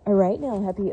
All right now, happy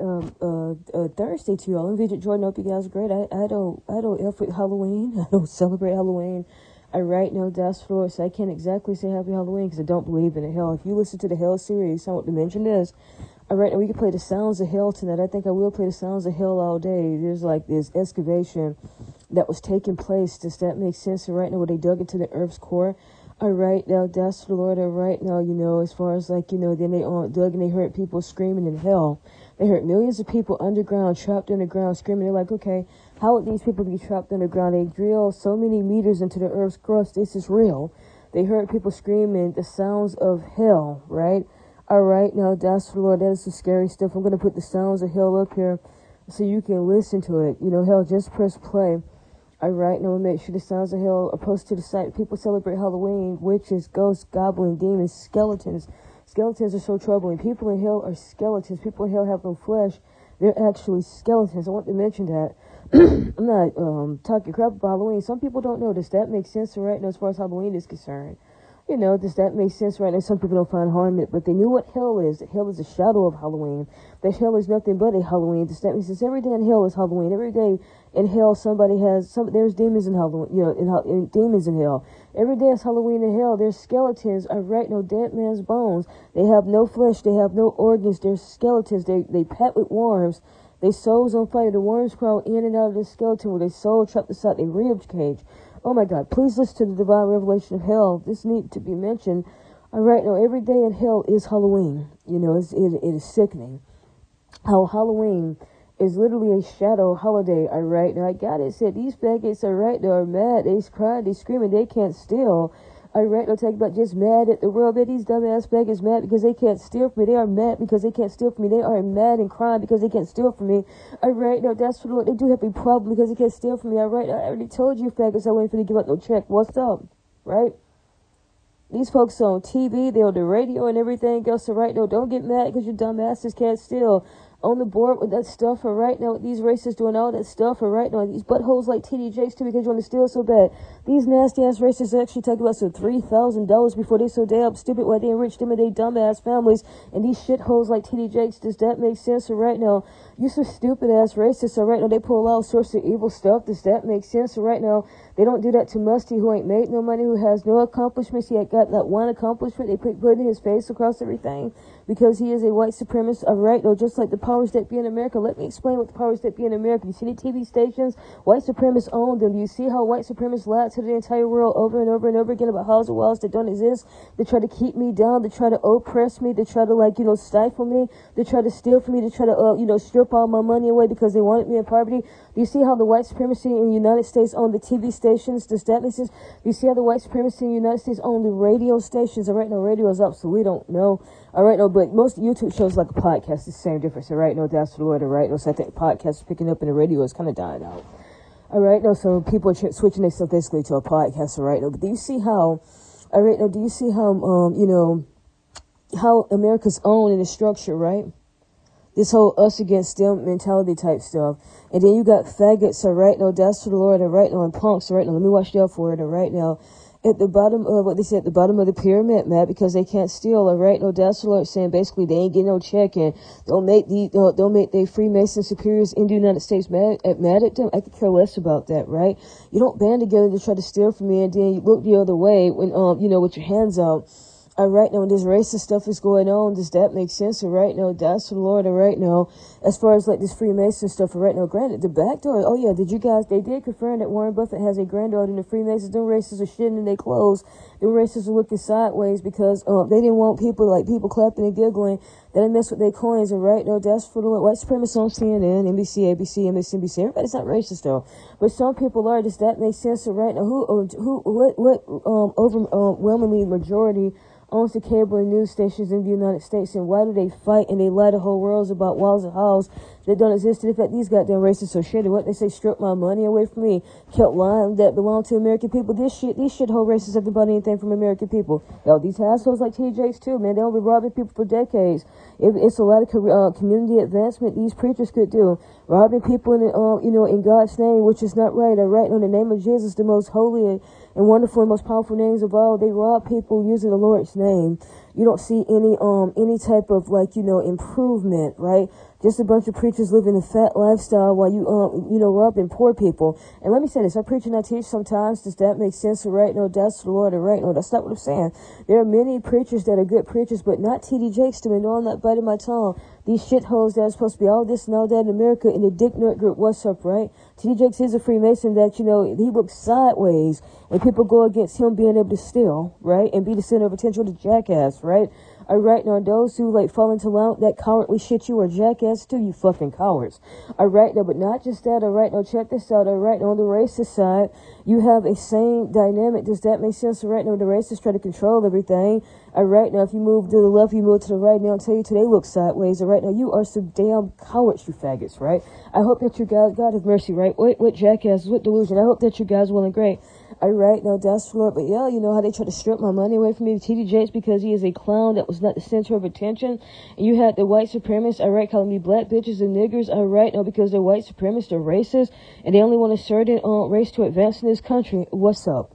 Thursday to you all. I'm Vidget Jordan. Hope you guys are great. I don't F with Halloween. I don't celebrate Halloween. I write no deaths for it, so I can't exactly say happy Halloween because I don't believe in a hell. If you listen to the Hell series, I want to mention this. All right, now we can play the sounds of hell tonight. I think I will play the sounds of hell all day. There's like this excavation that was taking place. Does that make sense? And right now, where they dug into the Earth's core. All right, now that's the Lord. All right, now, as far as like, then they dug and they heard people screaming in hell. They heard millions of people underground, trapped underground, screaming. They're like, okay, how would these people be trapped underground? They drilled so many meters into the Earth's crust. This is real. They heard people screaming the sounds of hell, right? All right, now that's the Lord. That is some scary stuff. I'm going to put the sounds of hell up here so you can listen to it. Hell, just press play. All right, now we'll make sure the sounds of hell are posted to the site. People celebrate Halloween, witches, ghosts, goblins, demons, skeletons. Skeletons are so troubling. People in hell are skeletons. People in hell have no flesh. They're actually skeletons. I want to mention that. I'm not talking crap about Halloween. Some people don't know this. That makes sense right now as far as Halloween is concerned. Does that make sense right now? Some people don't find harm in it, but they knew what hell is. That hell is a shadow of Halloween. That hell is nothing but a Halloween. Does that make sense? Every day in hell is Halloween. Every day in hell, there's demons in Halloween, demons in hell. Every day is Halloween in hell. There's skeletons. I write no dead man's bones. They have no flesh. They have no organs. They're skeletons. They pet with worms. Their souls on fire. The worms crawl in and out of the skeleton with their soul trapped inside their rib cage. Oh my God, please listen to the divine revelation of hell. This needs to be mentioned. All right, now every day in hell is Halloween. It is sickening. How Halloween is literally a shadow holiday. All right, now I got it said these faggots are right, they are mad, they cry, they screaming, they can't steal. All right, no talk about just mad at the world. Man, these dumbass faggots mad because they can't steal from me. They are mad because they can't steal from me. They are mad and crying because they can't steal from me. All right, no, that's what they do have a problem because they can't steal from me. All right, I already told you faggots I wasn't finna give up no check. What's up? Right? These folks on TV, they're on the radio and everything else. So right now, don't get mad because your dumbasses can't steal. On the board with that stuff, or right now, with these racists doing all that stuff, or right now, these buttholes like TD Jakes too, because you want to steal so bad. These nasty ass racists actually talk about some $3,000 before they so damn stupid why they enrich them and they dumb ass families, and these shitholes like TD Jakes. Does that make sense? So right now, you some stupid ass racists. So right now, they pull all sorts of evil stuff. Does that make sense? So right now, they don't do that to Musty, who ain't made no money, who has no accomplishments. He ain't got that one accomplishment. They put in his face across everything because he is a white supremacist. All right, no, just like the powers that be in America. Let me explain what the powers that be in America. You see the TV stations? White supremacists own them. Do you see how white supremacists lie to the entire world over and over and over again about houses and walls that don't exist? They try to keep me down. They try to oppress me. They try to, stifle me. They try to steal from me. They try to, strip all my money away because they wanted me in poverty. Do you see how the white supremacy in the United States own the TV stations? Does that make sense? Do you see how the white supremacy in the United States own the radio stations? All right, no, radio is obsolete. Don't know. All right, no, but most YouTube shows like a podcast is the same difference. All right, no, that's the Lord. All right, no, so I think podcast is picking up and the radio is kind of dying out. All right, no, so people are switching their stuff basically to a podcast. All right, no, but do you see how? All right, no, do you see how? How America's own in the structure, right? This whole us against them mentality type stuff. And then you got faggots, all right, no, that's for the Lord, all right, no, and punks, all right, now, let me watch out for it, all right, now. At the bottom of what they said, at the bottom of the pyramid, Matt, because they can't steal, all right, no, that's the Lord saying basically they ain't getting no check and don't make their Freemason superiors in the United States mad at them. I could care less about that, right? You don't band together to try to steal from me and then you look the other way when, with your hands out. All right, now, when this racist stuff is going on, does that make sense? All right, now, that's the Lord. All right, now, as far as like this Freemason stuff, all right, now, granted, the back door, oh yeah, they did confirm that Warren Buffett has a granddaughter in the Freemasons. Them racists are shitting in their clothes. Them racists are looking sideways because they didn't want people clapping and giggling. They didn't mess with their coins, all right? No, that's for the Lord. White supremacists on CNN, NBC, ABC, MSNBC. Everybody's not racist though, but some people are. Does that make sense? All right, now, what overwhelmingly majority owns the cable and news stations in the United States, and why do they fight and they lie to whole worlds about walls and halls that don't exist? And in fact, these goddamn racists are shitty. What they say, strip my money away from me, kept lying that belong to American people. These shithole racists haven't bought anything from American people. Yo, these assholes like TJs too, man. They'll be robbing people for decades. It's a lot of community advancement these preachers could do, robbing people in God's name, which is not right. All right, in the name of Jesus, the most holy and wonderful and most powerful names of all, they rob people using the Lord's name. You don't see any type of like, improvement, right? Just a bunch of preachers living a fat lifestyle while you, robbing poor people. And let me say this, I preach and I teach sometimes. Does that make sense? Right? No, that's the Lord. Right? No, that's not what I'm saying. There are many preachers that are good preachers, but not T.D. Jakes to me. No, I'm not biting my tongue. These shitholes that are supposed to be all this and all that in America in the Dick Nerd group. What's up, right? T.D. Jakes is a Freemason that, he looks sideways when people go against him being able to steal, right? And be the center of attention to jackass, right? All right, now those who like fall into that cowardly shit, you are jackass too, you fucking cowards. All right, now, but not just that. All right, now check this out. All right, now on the racist side, you have a same dynamic. Does that make sense? All right, now the racists try to control everything. All right, now if you move to the left, you move to the right. Now I'll tell you today look sideways. All right, now you are some damn cowards, you faggots. Right? I hope that you guys, God have mercy. Right? What jackasses? What delusion? I hope that you guys will and great. All right, now that's Lord. But yeah, you know how they try to strip my money away from me, T.D. Jakes, because he is a clown that was not the center of attention. And you had the white supremacists, all right, calling me black bitches and niggers, all right, now because they're white supremacists, they're racist, and they only want a certain race to advance in this country. What's up?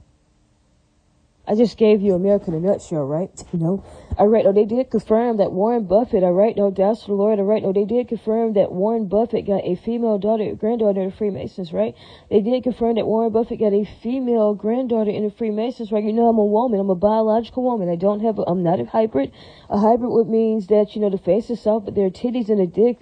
I just gave you America in a nutshell, right? All right, they did confirm that Warren Buffett, all right, that's the Lord, all right, they did confirm that Warren Buffett got a female granddaughter in the Freemasons, right? They did confirm that Warren Buffett got a female granddaughter in the Freemasons, right? I'm a woman, I'm a biological woman. I'm not a hybrid. A hybrid would means that, the face is soft, but there are titties and a dick,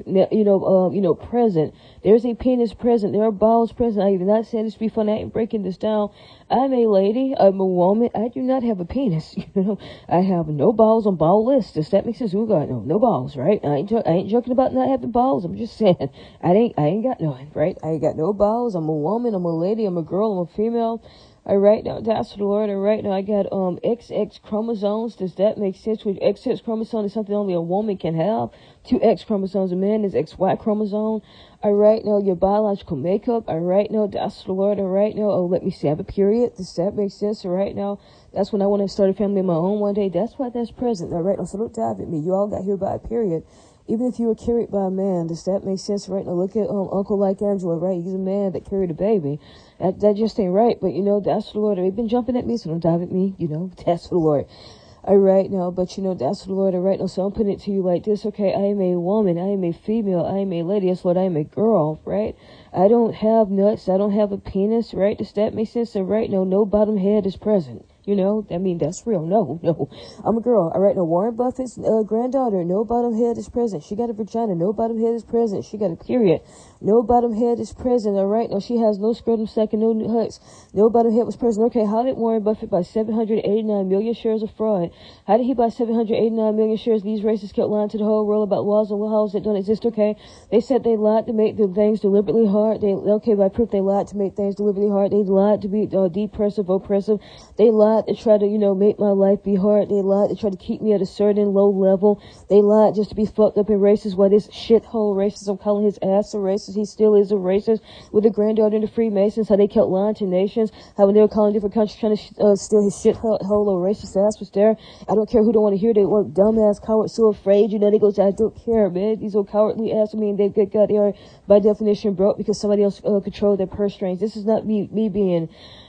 present. There's a penis present. There are balls present. I am not saying this to be fun. I ain't breaking this down. I'm a lady. I'm a woman. I do not have a penis. I have no balls on ball list. Does that make sense? Who got no balls, right? I ain't joking about not having balls. I'm just saying I ain't got none, right? I ain't got no balls. I'm a woman. I'm a lady. I'm a girl. I'm a female. All right, now that's the Lord. All right, now I got XX chromosomes. Does that make sense? Which XX chromosome is something only a woman can have. 2 X chromosomes. A man is XY chromosome. All right, now your biological makeup. All right, now that's the Lord. All right, now let me see. I have a period. Does that make sense? All right, now that's when I want to start a family of my own one day. That's why that's present. All right, now so don't dive at me. You all got here by a period. Even if you were carried by a man, does that make sense? Right now, look at Uncle Like Angela, right? He's a man that carried a baby. That just ain't right. But that's the Lord. They've been jumping at me, so don't dive at me. That's the Lord. All right now, but that's the Lord. All right now, so I'm putting it to you like this. Okay, I am a woman. I am a female. I am a lady. Yes, Lord, I am a girl. Right? I don't have nuts. I don't have a penis. Right? Does that make sense? And right now, no bottom head is present. That's real. No. I'm a girl. All right, now, Warren Buffett's granddaughter, no bottom head is present. She got a vagina. No bottom head is present. She got a period. No bottom head is present. All right, now, she has no scrotum sac and no nuts. No bottom head was present. Okay, how did Warren Buffett buy 789 million shares of fraud? How did he buy 789 million shares? These racists kept lying to the whole world about laws and laws that don't exist. Okay, they said they lied to make the things deliberately hard. By proof, they lied to make things deliberately hard. They lied to be depressive, oppressive. They lied to try to, make my life be hard. They lied to try to keep me at a certain low level. They lied just to be fucked up and racist. Why this shithole racist, I'm calling his ass a racist. He still is a racist. With the granddaughter of the Freemasons, how they kept lying to nations, how when they were calling different countries trying to steal his shithole or racist ass was there. I don't care who don't want to hear they were dumbass cowards so afraid. They go, I don't care, man. These old cowardly ass, they are by definition broke because somebody else controlled their purse strings. This is not me being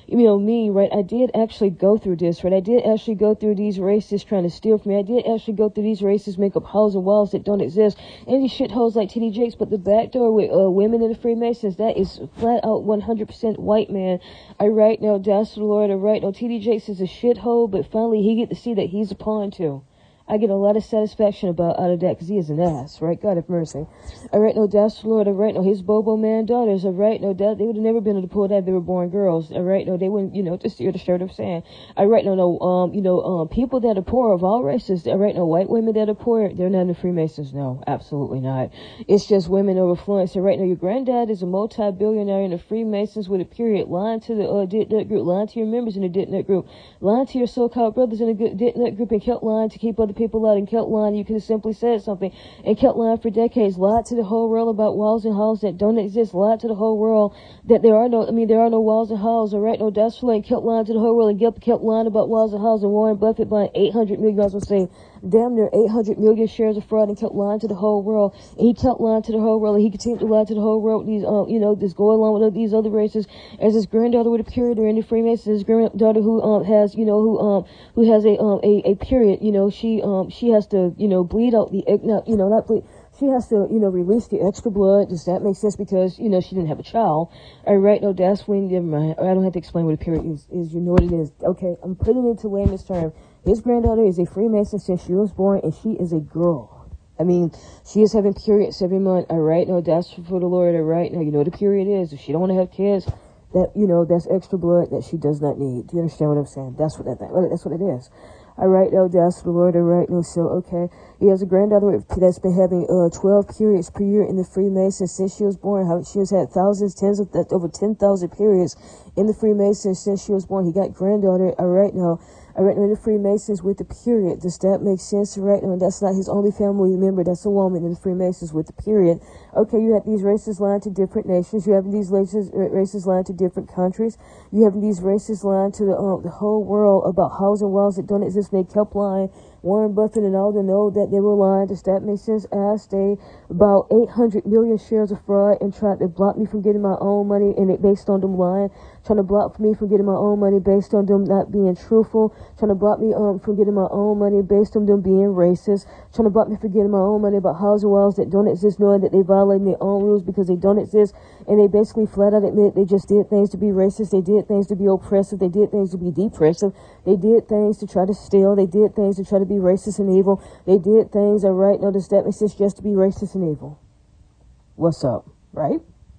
me, right? I did actually go through this, right? I did actually go through these racists trying to steal from me. I did actually go through these racists make up holes and walls that don't exist. And these shitholes like T.D. Jakes, but the back door with women in the Freemasons, that is flat out 100% white man. All right, now that's the Lord. All right, now T.D. Jakes is a shithole, but finally he get to see that he's a pawn too. I get a lot of satisfaction out of that because he is an ass, right? God have mercy. All right, no, that's the Lord. All right, no, his Bobo man daughters. All right, no, that they would have never been able to pull that if they were born girls. All right, no, they wouldn't, just hear the shirt I'm saying. All right, no, people that are poor of all races. All right, no, white women that are poor, they're not in the Freemasons. No, absolutely not. It's just women of affluence. All right, no, your granddad is a multi-billionaire in the Freemasons with a period. Lying to the Dit Nut group, lying to your members in the Dit Nut group, lying to your so-called brothers in the Dit Nut group, and kept lying to keep other people out and kept lying. You could have simply said something and kept lying for decades. Lied to the whole world about walls and halls that don't exist. Lied to the whole world that there are no walls and halls. All right, no, that's right. Kept lying to the whole world and kept lying about walls and halls. And Warren Buffett buying 800 million. I was going to say damn near 800 million shares of fraud and kept lying to the whole world. And he kept lying to the whole world, and he continued to lie to the whole world. These, just go along with these other races. As his granddaughter with a period, or in the Freemasons, his granddaughter who has, who has a period, she has to, bleed out the, not bleed. She has to, release the extra blood. Does that make sense? Because, she didn't have a child. All right, no, that's when, never mind. I don't have to explain what a period is. You know what it is. Okay, I'm putting it into layman's term. His granddaughter is a Freemason since she was born, and she is a girl. I mean, she is having periods every month. All right, no, that's for the Lord. All right, now, you know what a period is. If she don't want to have kids, that, that's extra blood that she does not need. Do you understand what I'm saying? That's what that's what it is. All right, no, that's the Lord. All right, no, so, okay. He has a granddaughter that's been having 12 periods per year in the Freemasons since she was born. She has had over 10,000 periods in the Freemasons since she was born. He got granddaughter, all right, now, in the Freemasons with the period. Does that make sense? Right now, that's not his only family member. That's a woman in the Freemasons with the period. Okay, you have these races lying to different nations. You have these races lying to different countries. You have these races lying to the whole world about housing wells that don't exist. And they kept lying. Warren Buffett and all them know that they were lying. Does that make sense? Asked they about 800 million shares of fraud and tried to block me from getting my own money, and it based on them lying, trying to block me from getting my own money based on them not being truthful, trying to block me from getting my own money based on them being racist, trying to block me from getting my own money about housing wells that don't exist, knowing that they violating their own rules because they don't exist, and they basically flat out admit they just did things to be racist, they did things to be oppressive, they did things to be depressive, they did things to try to steal, they did things to try to be racist and evil, they did things, all right, no, does that make sense, just to be racist and evil? What's up, right?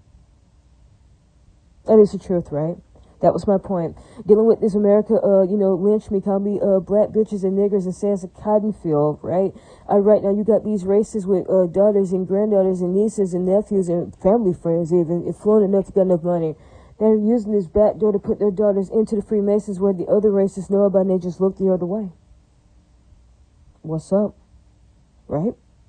That is the truth, right? That was my point. Dealing with this America, lynch me, call me black bitches and niggers and say it's a cotton field, right? Right now you got these races with daughters and granddaughters and nieces and nephews and family friends even, if flown enough, you got enough money. They're using this back door to put their daughters into the Freemasons where the other races know about and they just look the other way. What's up? Right?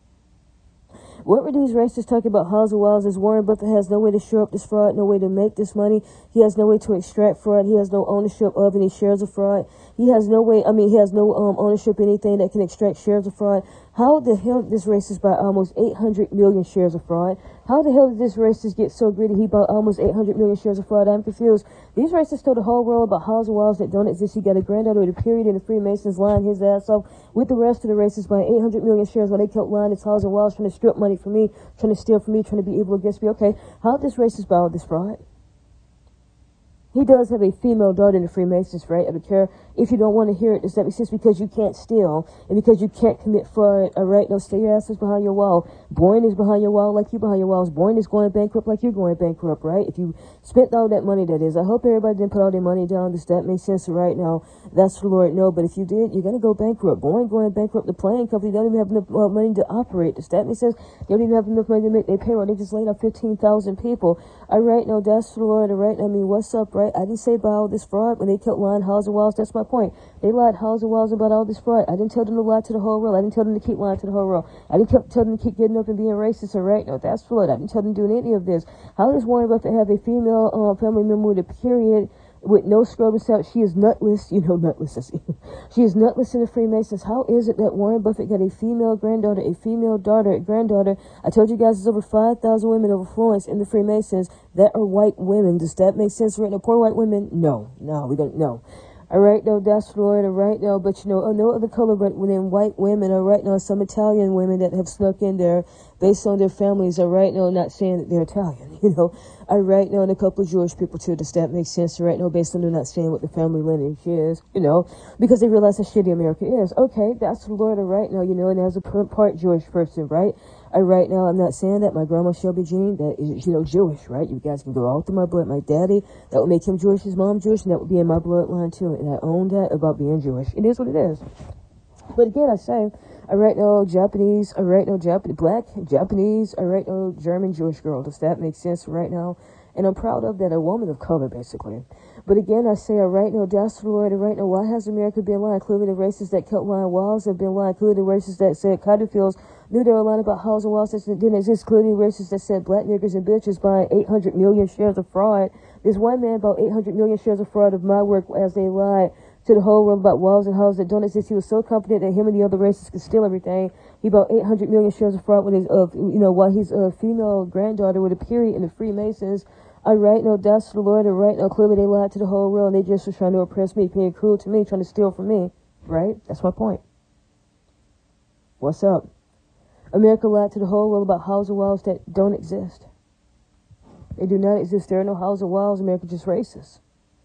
What were these racists talking about housing wells? As Warren Buffett has no way to shore up this fraud, no way to make this money. He has no way to extract fraud. He has no ownership of any shares of fraud. He has no way, he has no ownership of anything that can extract shares of fraud. How the hell did this racist buy almost 800 million shares of fraud? How the hell did this racist get so greedy he bought almost 800 million shares of fraud? I'm confused. These racists told the whole world about housing wells that don't exist. He got a granddaughter with a period in the Freemasons lying his ass off with the rest of the racists buying 800 million shares while they kept lying his housing wells, trying to strip money from me, trying to steal from me, trying to be evil against me. Okay, how did this racist buy all this fraud? He does have a female daughter in the Freemasons, right? I don't care if you don't want to hear it. Does that make sense? Because you can't steal and because you can't commit fraud, all right? No, stay your asses behind your wall. Boyne is behind your wall like you behind your walls. Boyne is going bankrupt like you're going bankrupt, right? If you spent all that money, that is. I hope everybody didn't put all their money down. Does that make sense right now? That's the Lord, no. But if you did, you're going to go bankrupt. Boyne going bankrupt. The plane company don't even have enough money to operate. Does that make sense? They don't even have enough money to make their payroll. They just laid off 15,000 people. All right, no, that's the Lord, all right? I mean, what's up, right? I didn't say about all this fraud when they kept lying housing wells. That's my point. They lied housing wells about all this fraud. I didn't tell them to lie to the whole world. I didn't tell them to keep lying to the whole world. I didn't tell them to keep getting up and being racist, all right? No, that's Floyd. I didn't tell them doing any of this. How does Warren Buffett have a female family member with a period with no scrub out? She is nutless, nutless. She is nutless in the Freemasons. How is it that Warren Buffett got a female granddaughter, a female daughter, a granddaughter? I told you guys there's over 5,000 women of influence in the Freemasons that are white women. Does that make sense? Right now, poor white women? No, we don't know. All right, no, that's Florida, right now, but no other color but within white women, all right now, some Italian women that have snuck in there based on their families, all right now, not saying that they're Italian, all right now, and a couple of Jewish people too. Does that make sense, right now, based on them not saying what the family lineage is, because they realize how shitty America is. Okay, that's Florida, right now, and as a part Jewish person, right? Right now, I'm not saying that my grandma Shelby Jean, that is, Jewish, right? You guys can go all through my blood. My daddy, that would make him Jewish, his mom Jewish, and that would be in my bloodline too. And I own that about being Jewish. It is what it is. But again, I say, right now, Japanese, right now, black, Japanese, right now, German, Jewish girl. Does that make sense right now? And I'm proud of that, a woman of color, basically. But again, I say, right now, that's the Lord, right now, why has America been lying? Clearly, the racists that kept lying walls have been lying. Clearly, the racists that said cotton fields knew they were lying about housing walls that didn't exist. Clearly, the racists that said black niggers and bitches buying 800 million shares of fraud. There's one man bought 800 million shares of fraud of my work as they lied to the whole world about walls and houses that don't exist. He was so confident that him and the other races could steal everything. He bought 800 million shares of fraud with his, while his female granddaughter with a period in the Freemasons. I right now, that's the Lord. I right now, clearly they lied to the whole world, and they just were trying to oppress me, being cruel to me, trying to steal from me. Right? That's my point. What's up? America lied to the whole world about houses and walls that don't exist. They do not exist. There are no houses and walls. America just racist.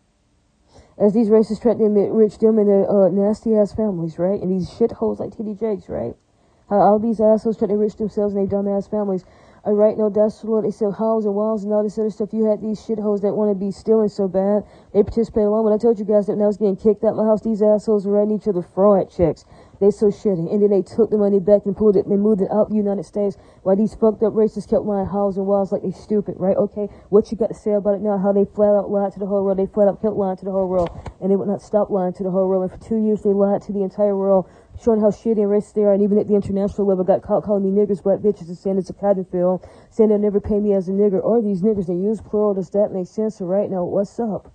As these racists try to enrich them and their nasty-ass families, right? And these shitholes like T.D. Jakes, right? How all these assholes try to enrich themselves and their dumb-ass families. I right now, that's what they sell houses and walls and all this other stuff. You had these shitholes that want to be stealing so bad. They participate along. When I told you guys that when I was getting kicked out of my house, these assholes were writing each other fraud checks. They so shitty. And then they took the money back and pulled it. They moved it out the United States while these fucked up racists kept lying houses and walls like they stupid, right? Okay, what you got to say about it now? How they flat out lied to the whole world. They flat out kept lying to the whole world. And they would not stop lying to the whole world. And for 2 years, they lied to the entire world, showing how shitty and racist they are. And even at the international level, got caught calling me niggers, black bitches, and saying it's a cotton field, saying they'll never pay me as a nigger. Or these niggers, they use plural. Does that make sense? So right now, what's up?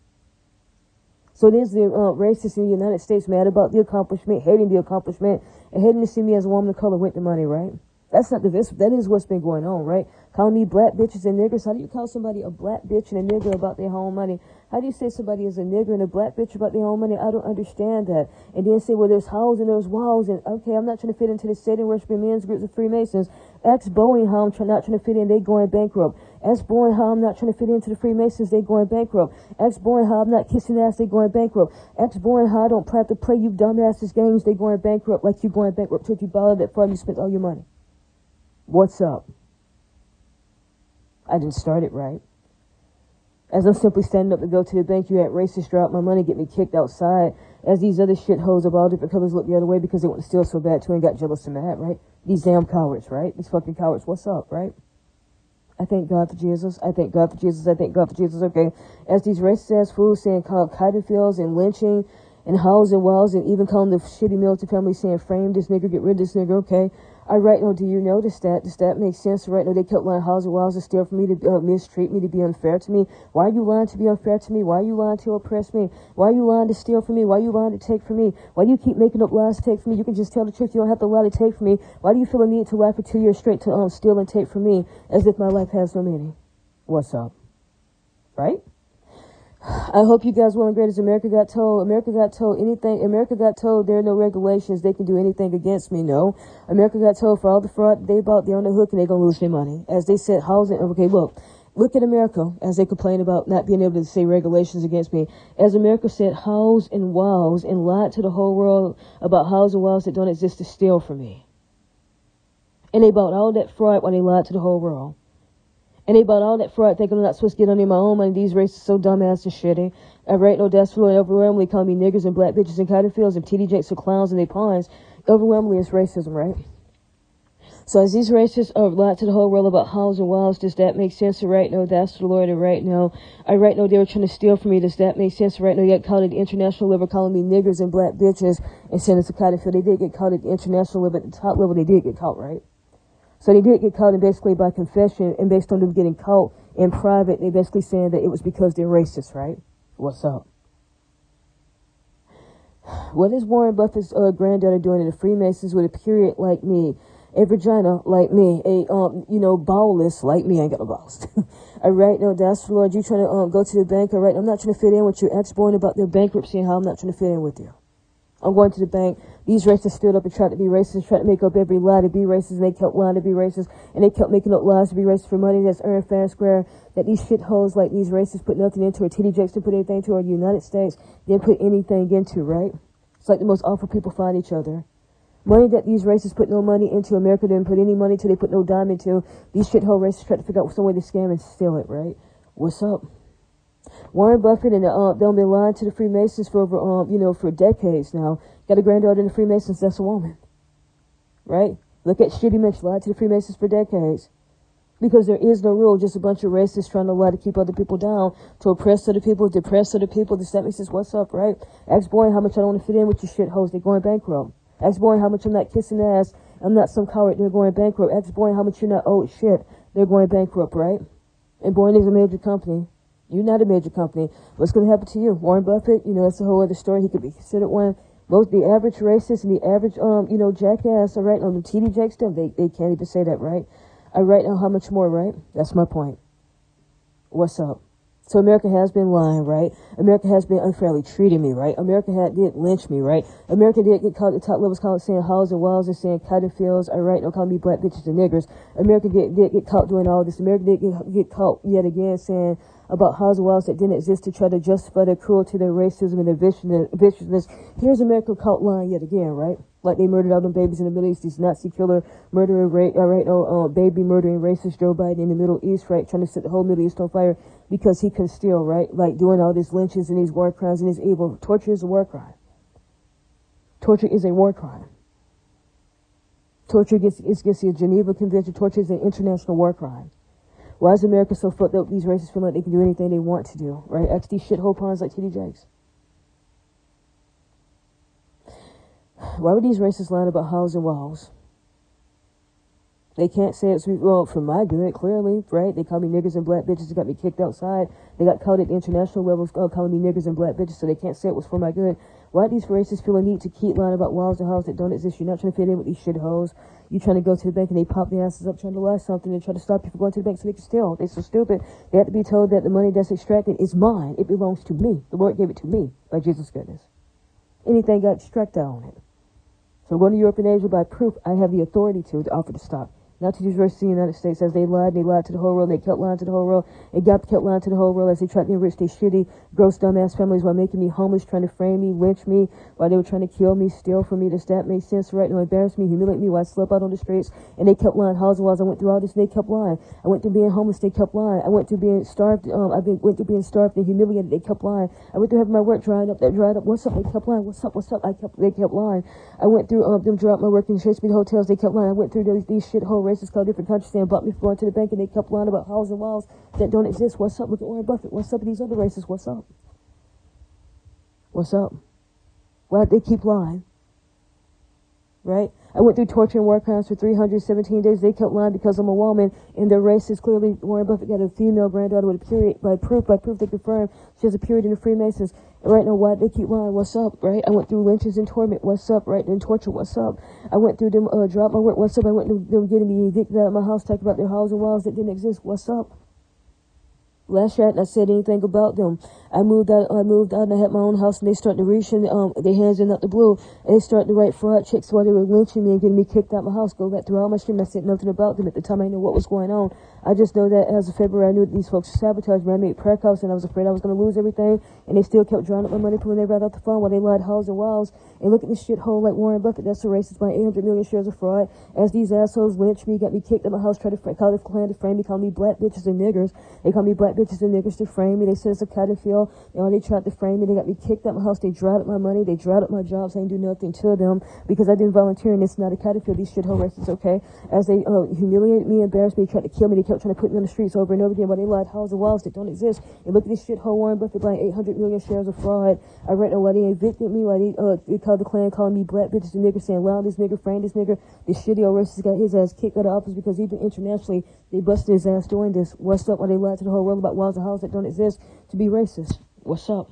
So there's the racists in the United States mad about the accomplishment, hating the accomplishment, and hating to see me as a woman of color with the money, right? That's not that is what's been going on, right? Calling me black bitches and niggers. How do you call somebody a black bitch and a nigger about their own money? How do you say somebody is a nigger and a black bitch about their own money? I don't understand that. And then say, well, there's houses and there's walls, and okay, I'm not trying to fit into the Satan worshiping men's groups of Freemasons. Ask Boeing how I'm not trying to fit in, they going bankrupt. Ask Boeing how I'm not trying to fit into the Freemasons, they going bankrupt. Ask Boeing how I'm not kissing ass, they going bankrupt. Ask Boeing how I don't have to play you dumbasses games, they going bankrupt like you going bankrupt. So if you borrowed that far, you spent all your money. What's up? I didn't start it right. As I'm simply standing up to go to the bank, you had racists drop my money, get me kicked outside. As these other shithoes of all different colors look the other way because they want to steal so bad too and got jealous and mad, right? These damn cowards, right? These fucking cowards. What's up, right? I thank God for Jesus. I thank God for Jesus. I thank God for Jesus. Okay. As these racist ass fools saying cotton fields and lynching and houses and walls and even calling the shitty military family saying frame this nigger, get rid of this nigger, okay. I right now, do you notice that? Does that make sense? Right now, they kept lying houses and walls to steal from me, to mistreat me, to be unfair to me. Why are you lying to be unfair to me? Why are you lying to oppress me? Why are you lying to steal from me? Why are you lying to take from me? Why do you keep making up lies to take from me? You can just tell the truth. You don't have to lie to take from me. Why do you feel a need to lie for 2 years straight to steal and take from me as if my life has no meaning? What's up? Right? I hope you guys well and great as America got told. America got told anything. America got told there are no regulations. They can do anything against me. No. America got told for all the fraud they bought, they're on the hook and they're going to lose their money. As they said, housing. Okay, look at America as they complain about not being able to say regulations against me. As America said, house and walls and lied to the whole world about houses and walls that don't exist to steal from me. And they bought all that fraud when they lied to the whole world. And they bought all that fraud thinking I'm not supposed to get under my own money. These racists so dumbass and shitty. I right no death floor and overwhelmingly call me niggers and black bitches and cotton fields and TD Jakes are clowns and they pawns. Overwhelmingly it's racism, right? So as these racists lied to the whole world about houses and walls, does that make sense? So right now, that's the Lord. And right now, I right now they were trying to steal from me. Does that make sense? Right now, you got caught at the international level calling me niggers and black bitches and saying it's a cotton field. They did get caught at the international level. At the top level, they did get caught, right? So they did get caught, and basically by confession, and based on them getting caught in private, they basically saying that it was because they're racist, right? What's up? What is Warren Buffett's granddaughter doing in the Freemasons with a period like me, a vagina like me, a ballless like me? I ain't got no balls. All right, no, that's the Lord. You trying to go to the bank? All right, I'm not trying to fit in with your ex-boy about their bankruptcy and how I'm not trying to fit in with you. I'm going to the bank. These racists stood up and tried to be racist, tried to make up every lie to be racist, and they kept lying to be racist, and they kept making up lies to be racist for money that's earned fair and square, that these shitholes like these racists put nothing into, or T.D. Jakes didn't put anything into, or the United States didn't put anything into, right? It's like the most awful people find each other. Money that these racists put no money into, America didn't put any money to, they put no dime into. These shithole racists tried to figure out some way to scam and steal it, right? What's up? Warren Buffett and they've been lying to the Freemasons for over, for decades now. Got a granddaughter in the Freemasons, that's a woman. Right? Look at Shitty Mitch, lied to the Freemasons for decades. Because there is no rule, just a bunch of racists trying to lie to keep other people down, to oppress other people, depress other people. This, that makes sense. What's up, right? Ask Boy how much I don't want to fit in with you shitholes. They're going bankrupt. Ask Boy how much I'm not kissing ass. I'm not some coward. They're going bankrupt. Ask Boy how much you're not old shit. They're going bankrupt, right? And Boeing is a major company. You're not a major company. What's going to happen to you? Warren Buffett, that's a whole other story. He could be considered one. Most the average racist and the average, jackass, all right, on the TD Jakes stuff, they can't even say that, right? Right now, how much more, right? That's my point. What's up? So America has been lying, right? America has been unfairly treating me, right? America did lynch me, right? America did get caught at the top levels, saying hows and wows and saying cotton fields, all right? Don't call me black bitches and niggers. America did get caught doing all this. America did get caught yet again saying about hows and wows that didn't exist to try to justify their cruelty, their racism, and their viciousness. Here's America caught lying yet again, right? Like they murdered all them babies in the Middle East, these Nazi killer, murderer, baby murdering racist Joe Biden in the Middle East, right? Trying to set the whole Middle East on fire because he can steal, right? Like doing all these lynches and these war crimes and this evil. Torture is a war crime. Torture is a war crime. Torture gets the Geneva Convention. Torture is an international war crime. Why is America so fucked up? These racists feel like they can do anything they want to do, right? Ask these shithole pawns like TD Jakes. Why were these racists lying about hows and wows? They can't say it's, for my good, clearly, right? They call me niggers and black bitches. They got me kicked outside. They got caught at the international level calling me niggers and black bitches, so they can't say it was for my good. Why do these racists feel a need to keep lying about wows and hows that don't exist? You're not trying to fit in with these shithoes. You're trying to go to the bank and they pop their asses up trying to lie something and try to stop you from going to the bank so they can steal. They're so stupid. They have to be told that the money that's extracted is mine. It belongs to me. The Lord gave it to me by Jesus' goodness. Anything got extracted on it. So going to Europe and Asia by proof, I have the authority to offer to stop. Not to these racists in the United States as they lied to the whole world. They kept lying to the whole world. They kept lying to the whole world as they tried to enrich their shitty, gross, dumbass families while making me homeless, trying to frame me, lynch me, while they were trying to kill me, steal from me. Does that make sense? Right now, embarrass me, humiliate me while I slept out on the streets. And they kept lying. Hows and wows. I went through all this and they kept lying. I went through being homeless. They kept lying. I went through being starved. Went through being starved and humiliated. They kept lying. I went through having my work dried up. That dried up. What's up? They kept lying. What's up? They kept lying. I went through them dropped my work and chased me to hotels. They kept lying. I went through these shithole racists called different countries saying bought me for going to the bank and they kept lying about hows and wows that don't exist. What's up with Warren Buffett? What's up with these other racists? What's up? What's up? Why'd they keep lying? Right? I went through torture and war crimes for 317 days. They kept lying because I'm a woman and they're racist. Clearly, Warren Buffett got a female granddaughter with a period. By proof they confirmed she has a period in the Freemasons. And right now, why they keep lying? What's up? Right? I went through lynches and torment. What's up? Right? And torture. What's up? I went through them, drop my work. What's up? I went through them getting me evicted out of my house, talking about their hows and wows that didn't exist. What's up? Last year, I said anything about them. I moved out and I had my own house and they started to reach in, their hands in out the blue and they started to write fraud checks while they were lynching me and getting me kicked out of my house. Go back through all my stream. I said nothing about them at the time. I didn't know what was going on. I just know that as of February, I knew that these folks sabotaged me. I made prayer calls and I was afraid I was going to lose everything and they still kept drawing up my money from when they ran out the phone while they lied hows and wows. And look at this shithole like Warren Buffett. That's a racist by 800 million shares of fraud. As these assholes lynched me, got me kicked out of my house, tried to call the Klan to frame me, call me black bitches and niggers. They call me black bitches and niggers to frame me. They said it's a cotton field. They tried to frame me. They got me kicked out of my house. They dried up my money. They dried up my jobs. I didn't do nothing to them because I didn't volunteer and it's not a cotton field. These shithole racists, okay? As they humiliated me, embarrassed me, tried to kill me. They kept trying to put me on the streets over and over again, but they lied hows and wows that don't exist. And look at this shithole Warren Buffett buying 800 million shares of fraud. I read why they evicted me, why they called the Klan calling me black bitches and niggers, saying loud this nigger, frame this nigger. This shitty old racist got his ass kicked out of office because even internationally they busted his ass doing this. What's up? Why they lied to the whole world about wows and hows that don't exist to be racist? What's up?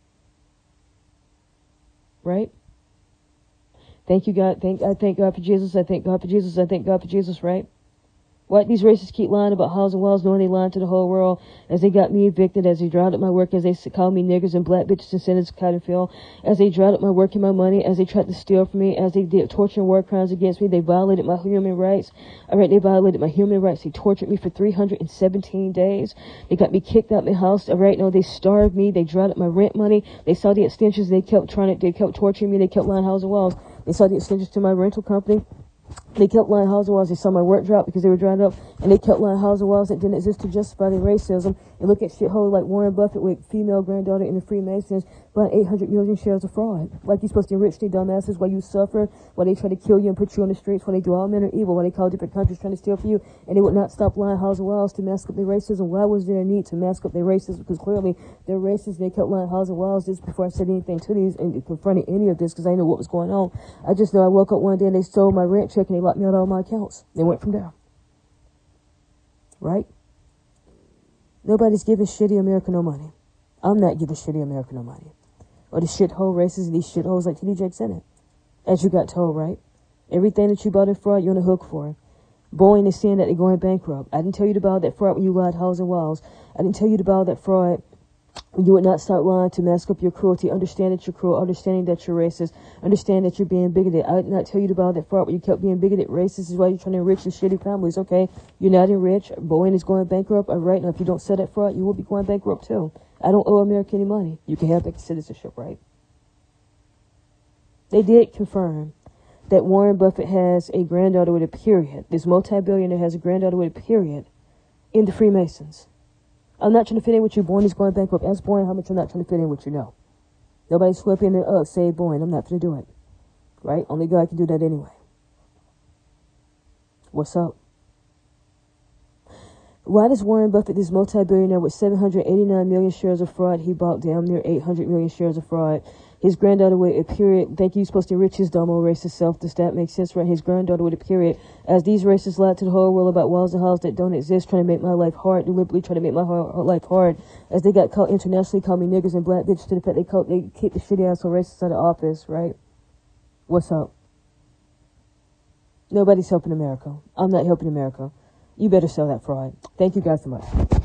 Right? Thank you, God. I thank God for Jesus. I thank God for Jesus. I thank God for Jesus, right? Why these racists keep lying about hows and wows, knowing they lied to the whole world, as they got me evicted, as they dried up my work, as they called me niggers and black bitches and said it's cotton field, as they dried up my work and my money, as they tried to steal from me, as they did torture and war crimes against me. They violated my human rights. They violated my human rights. They tortured me for 317 days. They got me kicked out of my house. They starved me. They dried up my rent money. They saw the extensions. They kept torturing me. They kept lying hows and wows. They saw the extensions to my rental company. They kept lying hows and wows. They saw my work drop because they were dried up, and they kept lying hows and wows that didn't exist to justify their racism. And look at shithole like Warren Buffett with female granddaughter in the Freemasons buying 800 million shares of fraud. Like you're supposed to enrich their dumbasses while you suffer, while they try to kill you and put you on the streets, while they do all manner of evil, while they call different countries trying to steal from you, and they would not stop lying hows and wows to mask up their racism. Why was there a need to mask up their racism? Because clearly they're racist. They kept lying hows and wows just before I said anything to these and confronted any of this because I didn't know what was going on. I just know I woke up one day and they stole my rent check and they locked me out of all my accounts. They went from there. Right? Nobody's giving shitty America no money. I'm not giving shitty America no money. Or the shithole races, these shitholes like TD Jakes in it. As you got told, right? Everything that you bought in fraud, you're on the hook for. Boeing is saying that they're going bankrupt. I didn't tell you about that fraud when you lied House and Walls. I didn't tell you about that fraud when you would not start lying to mask up your cruelty. Understand that you're cruel. Understanding that you're racist. Understand that you're being bigoted. I did not tell you about that fraud when you kept being bigoted. Racist is why you're trying to enrich your shitty families. Okay, you're not enriched. Boeing is going bankrupt. All right, now if you don't sell that fraud, you will be going bankrupt too. I don't owe America any money. You can have back citizenship, right? They did confirm that Warren Buffett has a granddaughter with a period. This multi-billionaire has a granddaughter with a period in the Freemasons. I'm not trying to fit in with you. Boeing is going bankrupt. Ask Boeing how much I'm not trying to fit in with you. No. Nobody's flipping it up. Say Boeing. I'm not going to do it. Right? Only God can do that anyway. What's up? Why does Warren Buffett, this multi-billionaire with 789 million shares of fraud, he bought damn near 800 million shares of fraud? His granddaughter with a period, think you're supposed to enrich his dumb old racist self. Does that make sense, right? His granddaughter with a period. As these racists lied to the whole world about walls and halls that don't exist, trying to make my life hard, deliberately trying to make my life hard. As they got caught internationally, called me niggers and black bitches to the fact they kicked the shitty asshole racists out of office, right? What's up? Nobody's helping America. I'm not helping America. You better sell that fraud. Thank you guys so much.